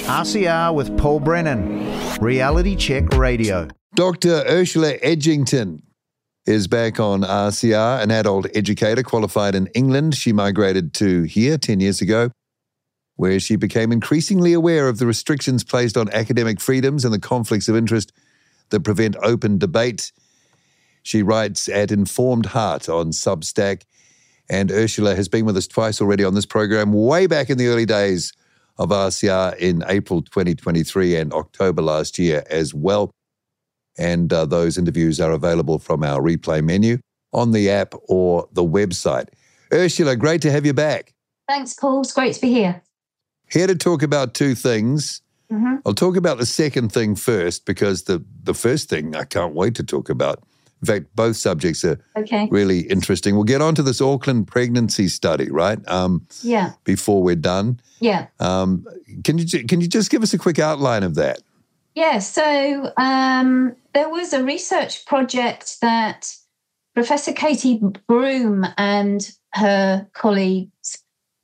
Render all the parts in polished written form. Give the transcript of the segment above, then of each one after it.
RCR with Paul Brennan, Reality Check Radio. Dr. Ursula Edgington is back on RCR, an adult educator qualified in England. She migrated to here 10 years ago, where she became increasingly aware of the restrictions placed on academic freedoms and the conflicts of interest that prevent open debate. She writes at Informed Heart on Substack, and Ursula has been with us twice already on this program, way back in the early days of RCR in April 2023 and October last year as well. And those interviews are available from our replay menu on the app or the website. Ursula, great to have you back. Thanks, Paul. It's great to be here. Here to talk about two things. Mm-hmm. I'll talk about the second thing first because the first thing I can't wait to talk about. In fact, both subjects are really interesting. We'll get on to this Auckland pregnancy study, right? Before we're done. Yeah. Can you just give us a quick outline of that? Yeah. So there was a research project that Professor Katie Broom and her colleagues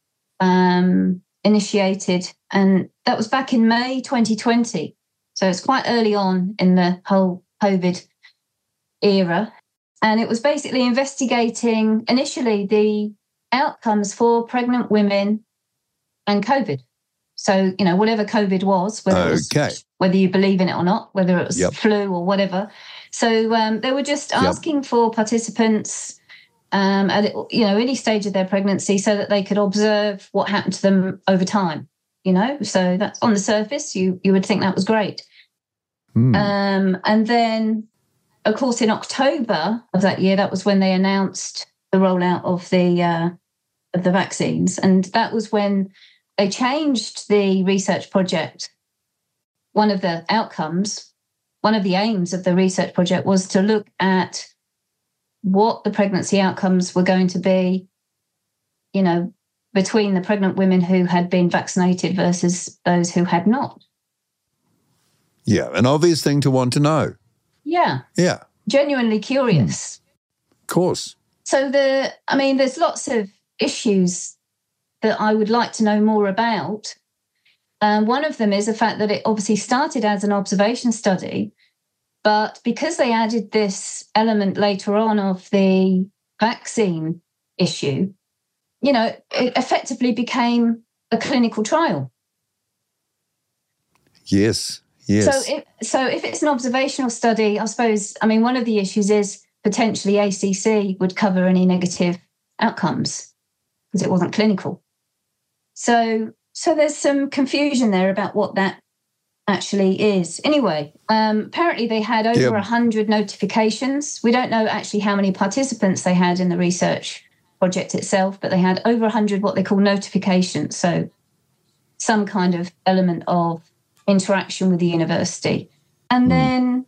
initiated, and that was back in May 2020. So it's quite early on in the whole COVID era. And it was basically investigating initially the outcomes for pregnant women and COVID. So, whatever COVID was, whether you believe in it or not, whether it was flu or whatever. So they were just asking for participants at any stage of their pregnancy so that they could observe what happened to them over time. So that's on the surface, you would think that was great. And then, of course, in October of that year, that was when they announced the rollout of the vaccines, and that was when they changed the research project. One of the aims of the research project was to look at what the pregnancy outcomes were going to be, between the pregnant women who had been vaccinated versus those who had not. Yeah, an obvious thing to want to know. Yeah. Yeah. Genuinely curious. Of course. So there's lots of issues that I would like to know more about. One of them is the fact that it obviously started as an observation study, but because they added this element later on of the vaccine issue, it effectively became a clinical trial. Yes. So if it's an observational study, I suppose, one of the issues is potentially ACC would cover any negative outcomes because it wasn't clinical. So there's some confusion there about what that actually is. Anyway, apparently they had over 100 notifications. We don't know actually how many participants they had in the research project itself, but they had over 100 what they call notifications. So some kind of element of interaction with the university. And then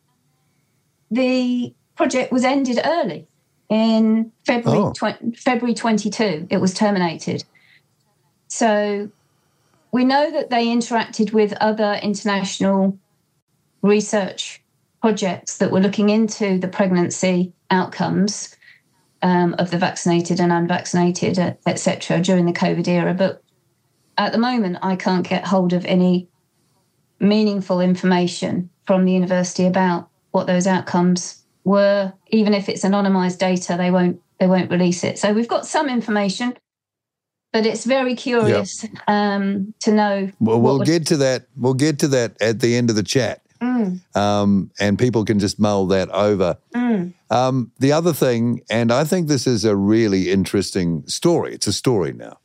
the project was ended early in February 22. It was terminated. So we know that they interacted with other international research projects that were looking into the pregnancy outcomes of the vaccinated and unvaccinated, etc., during the COVID era. But at the moment, I can't get hold of any meaningful information from the university about what those outcomes were. Even if it's anonymized data, they won't release it. So we've got some information, but it's very curious to know. Well, we'll get to that. We'll get to that at the end of the chat, and people can just mull that over. The other thing, and I think this is a really interesting story. It's a story now.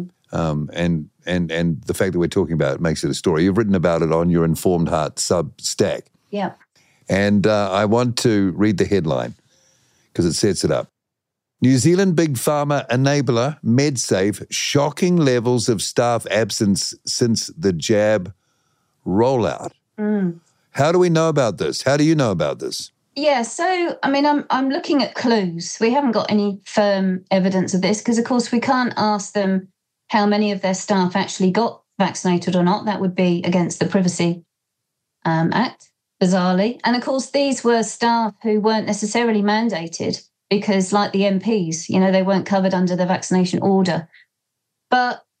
And the fact that we're talking about it makes it a story. You've written about it on your Informed Heart Substack. Yeah. And I want to read the headline because it sets it up. New Zealand Big Pharma enabler MedSafe, shocking levels of staff absence since the jab rollout. How do we know about this? How do you know about this? Yeah, so, I'm looking at clues. We haven't got any firm evidence of this because, of course, we can't ask them how many of their staff actually got vaccinated or not. That would be against the Privacy Act, bizarrely. And, of course, these were staff who weren't necessarily mandated because, like the MPs, they weren't covered under the vaccination order. But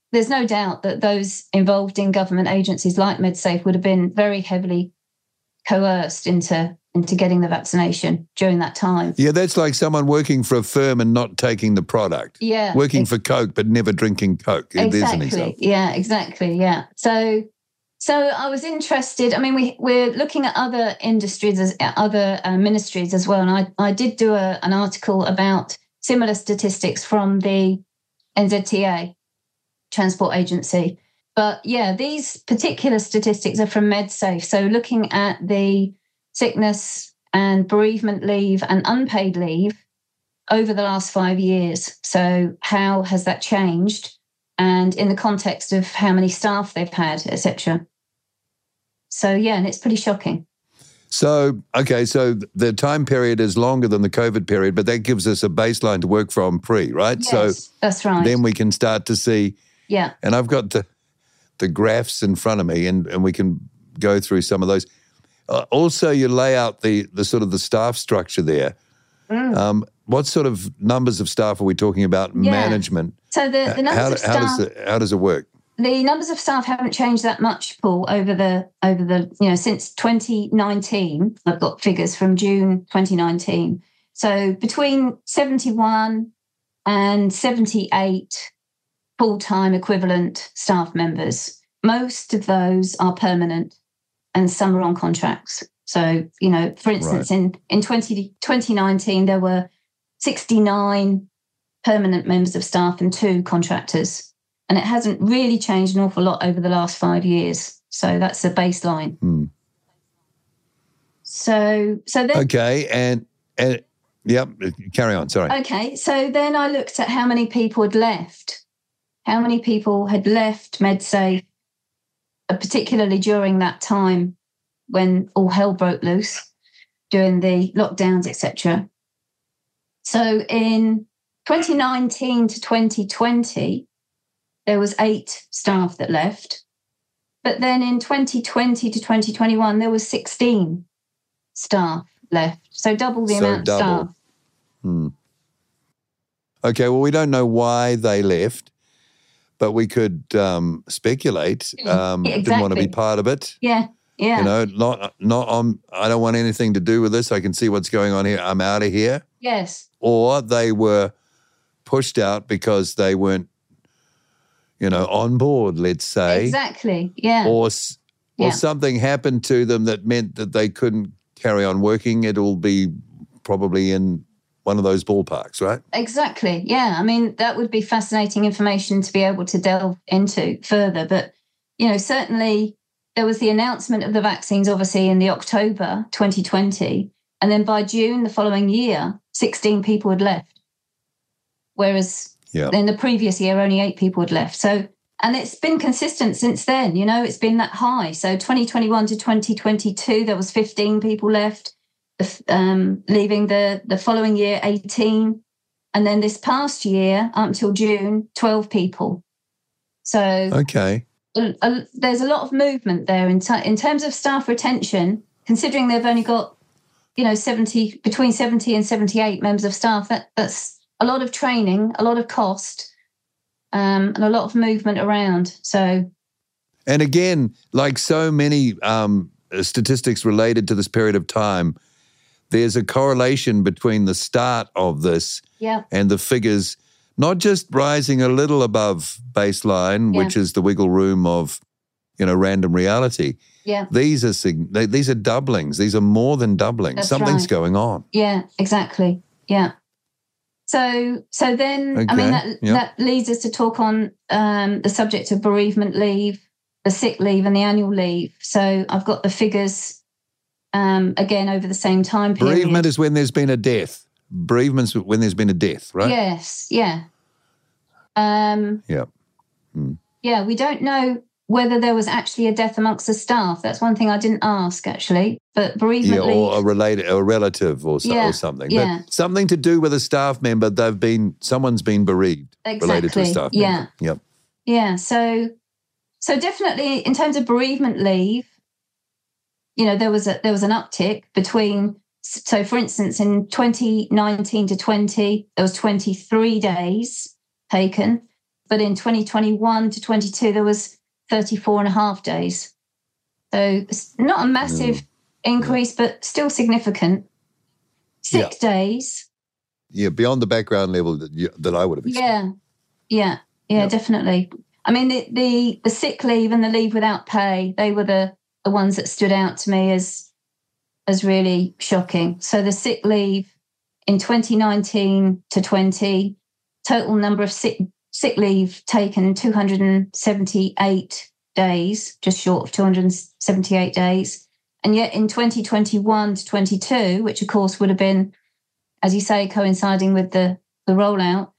there's no doubt that those involved in government agencies like MedSafe would have been very heavily coerced into getting the vaccination during that time. Yeah, that's like someone working for a firm and not taking the product. Yeah. Working for Coke but never drinking Coke. Exactly. Yeah, exactly. Yeah. So I was interested. I mean, we're looking at other industries, other ministries as well. And I did do an article about similar statistics from the NZTA Transport Agency. But yeah, these particular statistics are from MedSafe. So looking at the sickness and bereavement leave and unpaid leave over the last 5 years. So how has that changed? And in the context of how many staff they've had, etc. So yeah, and it's pretty shocking. So, okay, so the time period is longer than the COVID period, but that gives us a baseline to work from right? Yes, so that's right. Then we can start to see. Yeah. And I've got the graphs in front of me, and we can go through some of those. Also, you lay out the sort of the staff structure there. What sort of numbers of staff are we talking about? Yeah. Management. So the numbers of staff. How does it work? The numbers of staff haven't changed that much, Paul, over the since 2019. I've got figures from June 2019. So between 71 and 78 full-time equivalent staff members. Most of those are permanent and some are on contracts. So, for instance, in 2019, there were 69 permanent members of staff and 2 contractors. And it hasn't really changed an awful lot over the last 5 years. So that's the baseline. So then... Okay, and yep, carry on, sorry. Okay, so then I looked at how many people had left. How many people had left MedSafe, particularly during that time when all hell broke loose, during the lockdowns, etc. So in 2019 to 2020, there was 8 staff that left. But then in 2020 to 2021, there was 16 staff left. So double the amount of staff. Okay, well, we don't know why they left, but we could speculate. Exactly. Didn't want to be part of it. Yeah. Not on, I don't want anything to do with this. I can see what's going on here. I'm out of here. Yes. Or they were pushed out because they weren't, on board, let's say. Exactly, yeah. Or something happened to them that meant that they couldn't carry on working. It'll be probably in one of those ballparks, right? Exactly, yeah. I mean, that would be fascinating information to be able to delve into further. But, certainly there was the announcement of the vaccines, obviously, in the October 2020. And then by June the following year, 16 people had left. Whereas in the previous year, only 8 people had left. So, and it's been consistent since then, it's been that high. So 2021 to 2022, there was 15 people left, leaving the following year, 18. And then this past year, up until June, 12 people. So okay, there's a lot of movement there in terms of staff retention, considering they've only got, between 70 and 78 members of staff. That's a lot of training, a lot of cost, and a lot of movement around. So, and again, like so many statistics related to this period of time, there's a correlation between the start of this and the figures, not just rising a little above baseline, which is the wiggle room of, random reality. Yeah, these are doublings. These are more than doublings. That's Something's right. going on. Yeah, exactly. Yeah. So then, I mean, that leads us to talk on the subject of bereavement leave, the sick leave and the annual leave. So I've got the figures again over the same time period. Bereavement is when there's been a death. Bereavement's when there's been a death, right? Yes, yeah. Yeah, we don't know whether there was actually a death amongst the staff. That's one thing I didn't ask, actually. But bereavement leave... or a relative or something. Yeah. But something to do with a staff member, someone's been bereaved related to a staff member. Yep. Yeah, so definitely in terms of bereavement leave, there was an uptick between... So, for instance, in 2019 to 20, there was 23 days taken. But in 2021 to 22, there was 34 and a half days. So it's not a massive increase, but still significant. Sick days. Yeah, beyond the background level that I would have expected. Yeah, definitely. I mean, the sick leave and the leave without pay, they were the ones that stood out to me as really shocking. So the sick leave in 2019 to 20, total number of sick leave taken 278 days, just short of 278 days. And yet in 2021 to 22, which of course would have been, as you say, coinciding with the rollout,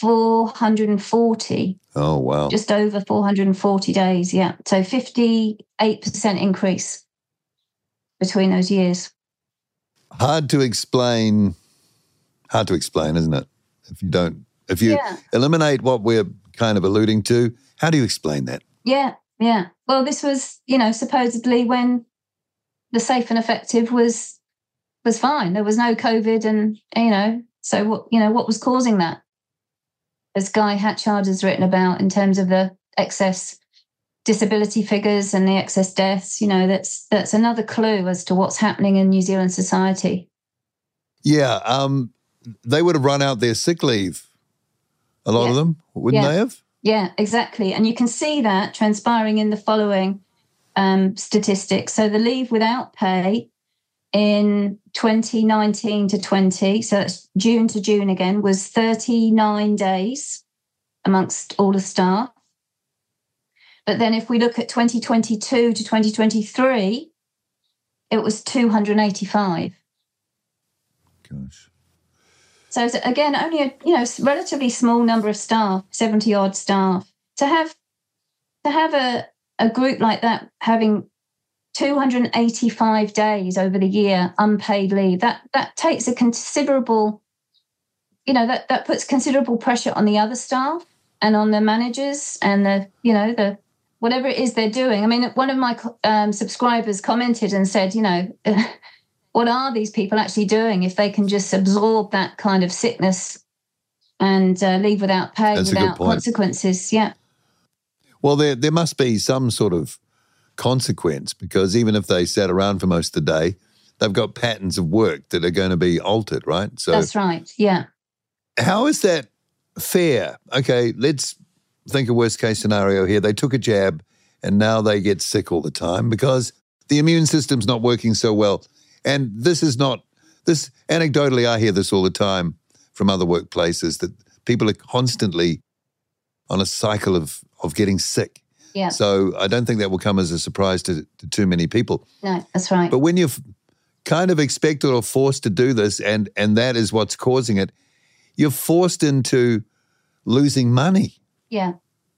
440. Oh, wow. Just over 440 days, yeah. So 58% increase between those years. Hard to explain, isn't it? If you eliminate what we're kind of alluding to, how do you explain that? Yeah. Well, this was, supposedly when the safe and effective was fine. There was no COVID and, so what was causing that? As Guy Hatchard has written about in terms of the excess disability figures and the excess deaths, that's another clue as to what's happening in New Zealand society. Yeah, they would have run out their sick leave, a lot of them, wouldn't they have? Yeah, exactly. And you can see that transpiring in the following statistics. So the leave without pay in 2019 to 20, so that's June to June again, was 39 days amongst all the staff. But then if we look at 2022 to 2023, it was 285. Gosh. So again, only a relatively small number of staff, 70 odd staff. To have a group like that having 285 days over the year unpaid leave, that takes a considerable, that puts considerable pressure on the other staff and on the managers and the whatever it is they're doing. I mean, one of my subscribers commented and said, what are these people actually doing if they can just absorb that kind of sickness and leave without pay, without consequences? Yeah. Well, there must be some sort of consequence, because even if they sat around for most of the day, they've got patterns of work that are going to be altered, right? So that's right, yeah. How is that fair? Okay, let's think of worst case scenario here. They took a jab and now they get sick all the time because the immune system's not working so well. And this anecdotally, I hear this all the time from other workplaces, that people are constantly on a cycle of getting sick. Yeah. So I don't think that will come as a surprise to too many people. No, that's right. But when you're kind of expected or forced to do this, and that is what's causing it, you're forced into losing money. Yeah.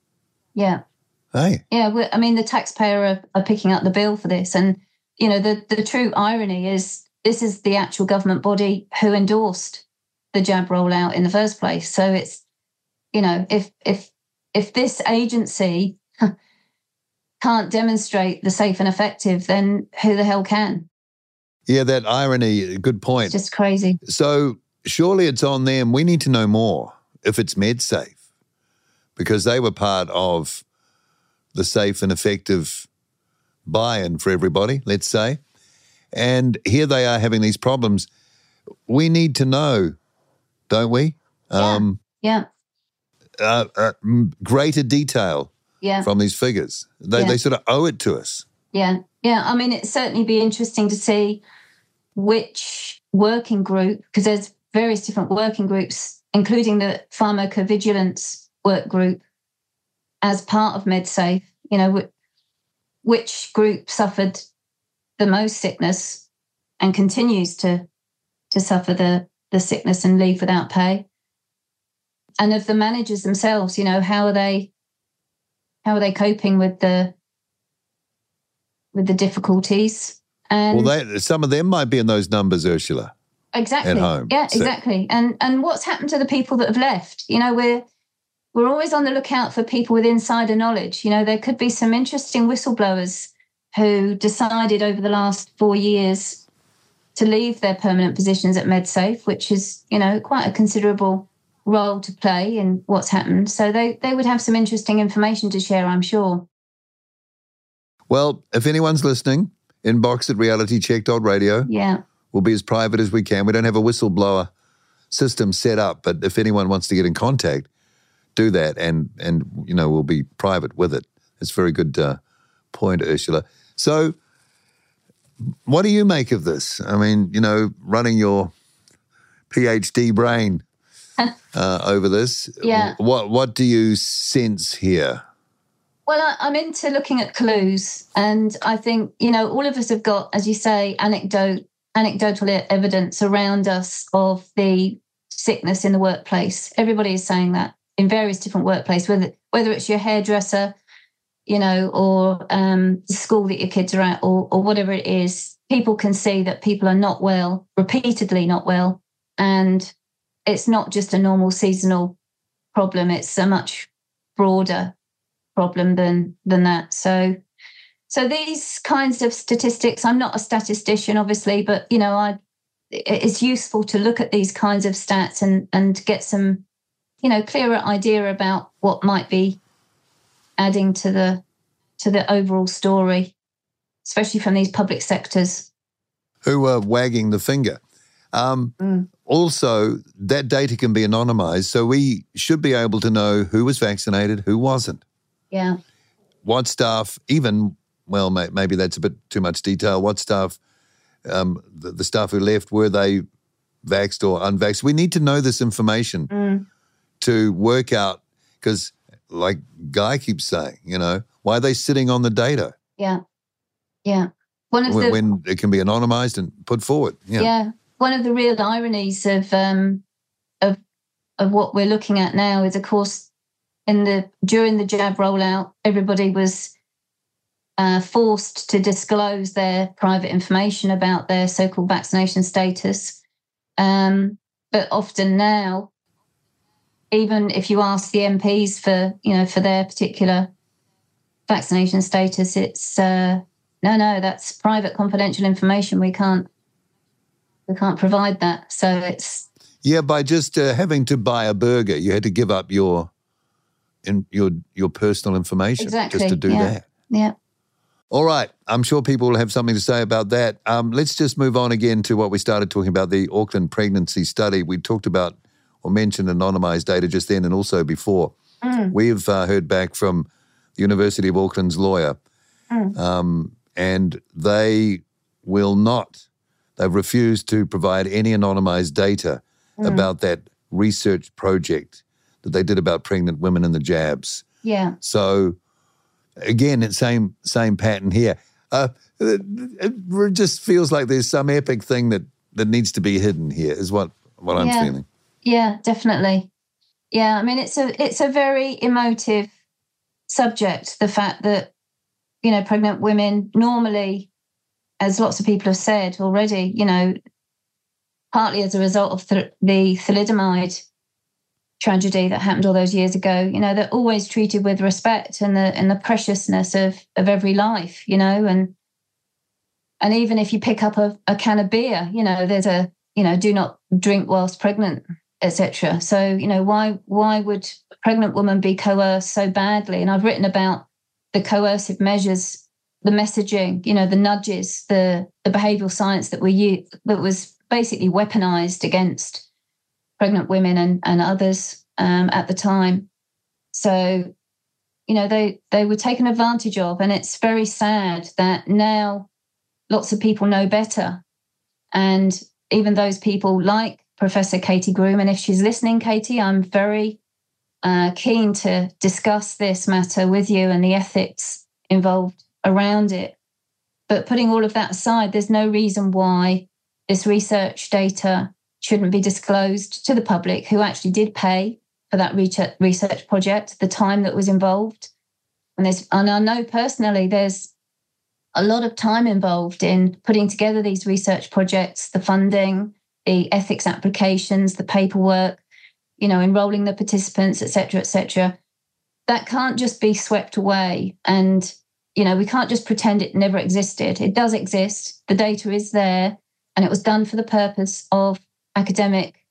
Hey. Yeah, the taxpayer are picking up the bill for this. And, the true irony is this is the actual government body who endorsed the jab rollout in the first place. So it's, if this agency can't demonstrate the safe and effective, then who the hell can? Yeah, that irony, good point. It's just crazy. So surely it's on them. We need to know more if it's MedSafe, because they were part of the safe and effective buy-in for everybody, let's say. And here they are having these problems. We need to know, don't we? Yeah. Greater detail from these figures. They sort of owe it to us. Yeah. It'd certainly be interesting to see which working group, because there's various different working groups, including the pharmacovigilance work group as part of MedSafe, which group suffered the most sickness and continues to suffer the sickness and leave without pay. And of the managers themselves, how are they coping with the difficulties? And some of them might be in those numbers, Ursula. Exactly. At home. Yeah, exactly. And what's happened to the people that have left? We're always on the lookout for people with insider knowledge. There could be some interesting whistleblowers who decided over the last 4 years to leave their permanent positions at MedSafe, which is, quite a considerable role to play in what's happened. So they would have some interesting information to share, I'm sure. Well, if anyone's listening, inbox at realitycheck.radio. Yeah. We'll be as private as we can. We don't have a whistleblower system set up, but if anyone wants to get in contact, do that, and we'll be private with it. It's a very good point, Ursula. So what do you make of this? I mean, running your PhD brain over this, yeah. What do you sense here? Well, I'm into looking at clues, and I think, all of us have got, as you say, anecdotal evidence around us of the sickness in the workplace. Everybody is saying that in various different workplaces, whether it's your hairdresser, or the school that your kids are at, or whatever it is. People can see that people are not well, repeatedly not well, and it's not just a normal seasonal problem. It's a much broader problem than that. So these kinds of statistics, I'm not a statistician, obviously, but it's useful to look at these kinds of stats and get some, clearer idea about what might be adding to the overall story, especially from these public sectors who are wagging the finger. Also, that data can be anonymized, so we should be able to know who was vaccinated, who wasn't. Yeah. What staff, maybe that's a bit too much detail. What staff, the staff who left, were they vaxxed or unvaxxed? We need to know this information to work out, because like Guy keeps saying, why are they sitting on the data? Yeah. Yeah. When it can be anonymized and put forward. Yeah. Yeah. One of the real ironies of what we're looking at now is, of course, during the jab rollout, everybody was forced to disclose their private information about their so-called vaccination status. But often now, even if you ask the MPs for their particular vaccination status, it's no, that's private, confidential information. We can't provide that. So it's by just having to buy a burger, you had to give up your personal information just to do that. Yeah. All right. I'm sure people will have something to say about that. Let's just move on again to what we started talking about, the Auckland pregnancy study. We talked about or mentioned anonymised data just then and also before. We've heard back from the University of Auckland's lawyer, and they will not. They've refused to provide any anonymised data about that research project that they did about pregnant women and the jabs. Yeah. So, again, it's same pattern here. It just feels like there's some epic thing that needs to be hidden here, is what I'm feeling. Yeah, definitely. Yeah, I mean, it's a very emotive subject, the fact that, pregnant women normally, as lots of people have said already, partly as a result of the thalidomide tragedy that happened all those years ago, they're always treated with respect and the preciousness of every life, and even if you pick up a can of beer, there's a, do not drink whilst pregnant, etc. So, why would a pregnant woman be coerced so badly? And I've written about the coercive measures, the messaging, the nudges, the behavioural science that was basically weaponized against pregnant women and others at the time. So, they were taken advantage of, and it's very sad that now lots of people know better. And even those people like Professor Katie Groom, and if she's listening, Katie, I'm very keen to discuss this matter with you and the ethics involved around it. But putting all of that aside, there's no reason why this research data shouldn't be disclosed to the public, who actually did pay for that research project, the time that was involved. And I know personally there's a lot of time involved in putting together these research projects, the funding, the ethics applications, the paperwork, enrolling the participants, et cetera, that can't just be swept away. And, we can't just pretend it never existed. It does exist. The data is there, and it was done for the purpose of academic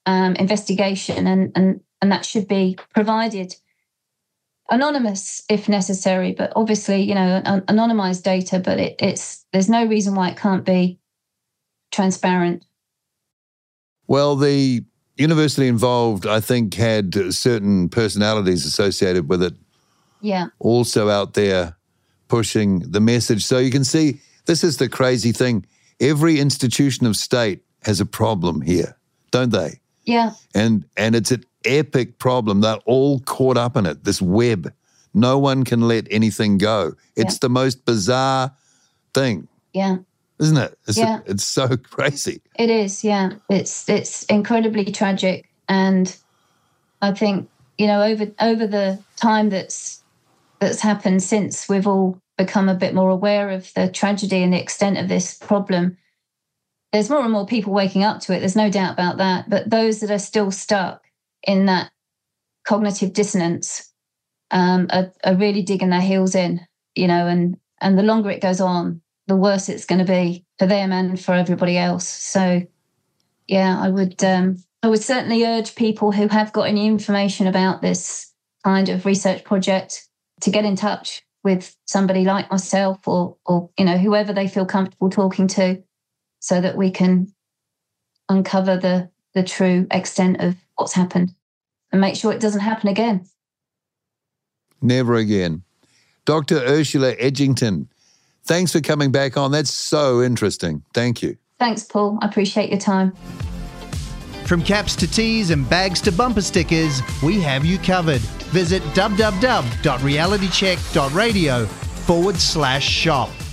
investigation, and that should be provided anonymous if necessary, but obviously, anonymized data, but there's no reason why it can't be transparent. Well, the university involved, I think, had certain personalities associated with it. Yeah. Also out there pushing the message. So you can see, this is the crazy thing. Every institution of state has a problem here, don't they? Yeah. And it's an epic problem. They're all caught up in it, this web. No one can let anything go. It's the most bizarre thing. Yeah. Isn't it? It's so crazy. It is, yeah. It's incredibly tragic. And I think, over the time that's happened since we've all become a bit more aware of the tragedy and the extent of this problem, there's more and more people waking up to it. There's no doubt about that. But those that are still stuck in that cognitive dissonance are really digging their heels in, and the longer it goes on, the worse it's going to be for them and for everybody else. So, yeah, I would certainly urge people who have got any information about this kind of research project to get in touch with somebody like myself or whoever they feel comfortable talking to, so that we can uncover the true extent of what's happened and make sure it doesn't happen again. Never again. Dr. Ursula Edgington, thanks for coming back on. That's so interesting. Thank you. Thanks, Paul. I appreciate your time. From caps to tees and bags to bumper stickers, we have you covered. Visit www.realitycheck.radio/shop.